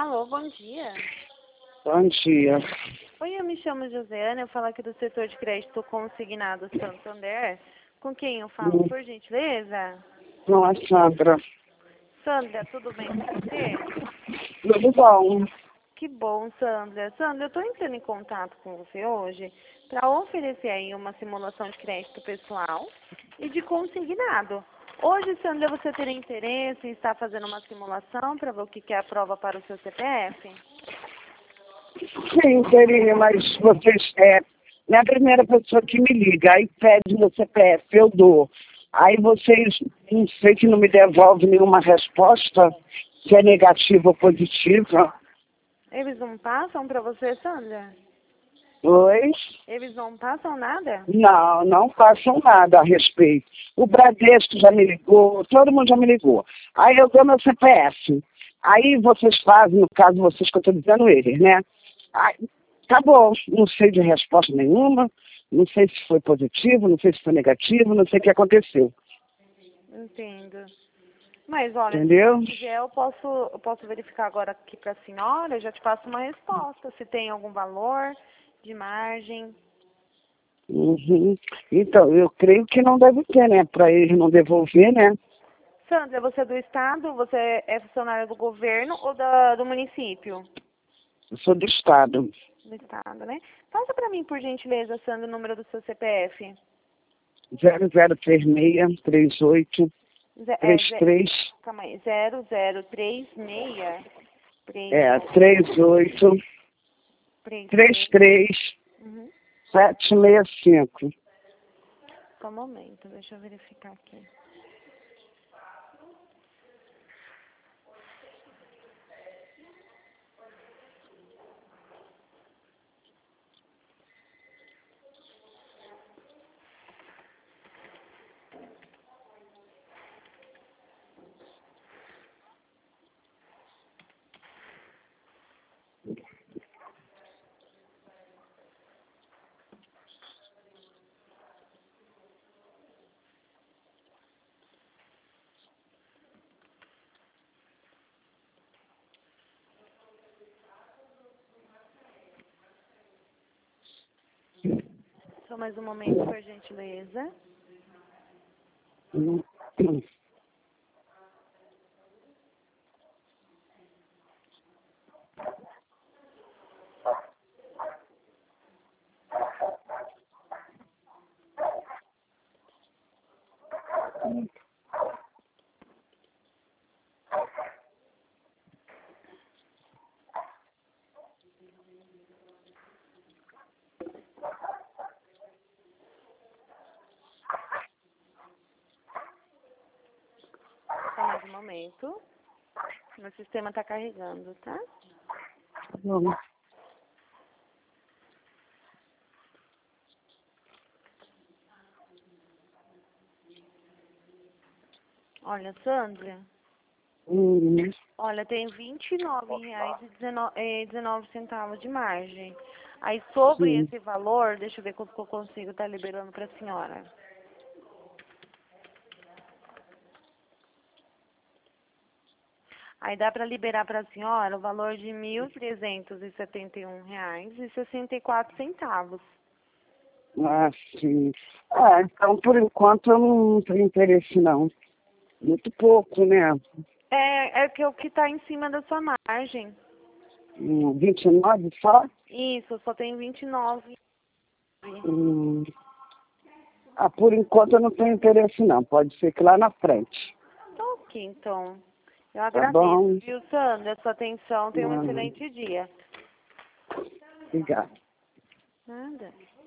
Alô, bom dia. Bom dia. Oi, eu me chamo Josiana, eu falo aqui do setor de crédito consignado Santander. Com quem eu falo, por gentileza? Não é Sandra. Sandra, tudo bem com você? Tudo bom? Que bom, Sandra. Sandra, eu estou entrando em contato com você hoje para oferecer aí uma simulação de crédito pessoal e de consignado. Hoje, Sandra, você teria interesse em estar fazendo uma simulação para ver o que é a prova para o seu CPF? Sim, teria, mas vocês não é a primeira pessoa que me liga, aí pede no CPF, eu dou. Aí vocês, não sei que não me devolvem nenhuma resposta, se é negativa ou positiva. Eles não passam para você, Sandra? Oi? Eles não passam nada? Não, não façam nada a respeito. O Bradesco já me ligou, todo mundo já me ligou. Aí eu dou meu CPF. Aí vocês fazem, no caso vocês que eu estou dizendo eles, né? Aí, tá bom, não sei de resposta nenhuma, não sei se foi positivo, não sei se foi negativo, não sei o que aconteceu. Entendo. Mas olha, Entendeu? se quiser eu posso verificar agora aqui para a senhora, eu já te passo uma resposta, se tem algum valor de margem. Uhum. Então, eu creio que não deve ter, né? Para eles não devolver, né? Sandra, você é do estado, você é funcionária do governo ou do município? Eu sou do Estado. Do estado, né? Passa para mim, por gentileza, Sandra, o número do seu CPF. 003638 33 Calma aí, 0036 38 33. 33 Uhum. 765. Só um momento, deixa eu verificar aqui. Só mais um momento, por gentileza. Só mais um momento. Meu sistema está carregando, tá? Olha, Sandra. Olha, tem R$ 29,19 de margem. Aí, sobre Sim. esse valor, deixa eu ver quanto que eu consigo estar liberando para a senhora. Aí dá para liberar para a senhora o valor de R$ 1.371,64. Ah, sim. Então, por enquanto, eu não tenho interesse, não. Muito pouco, né? É que o que está em cima da sua margem. 29 só? Isso, só tem 29. Hum. Por enquanto eu não tenho interesse, não. Pode ser que lá na frente. Tá ok, então. Eu Tá agradeço, bom? viu, Sandra? Sua atenção. Tenha um Não, excelente dia. obrigada. Nada.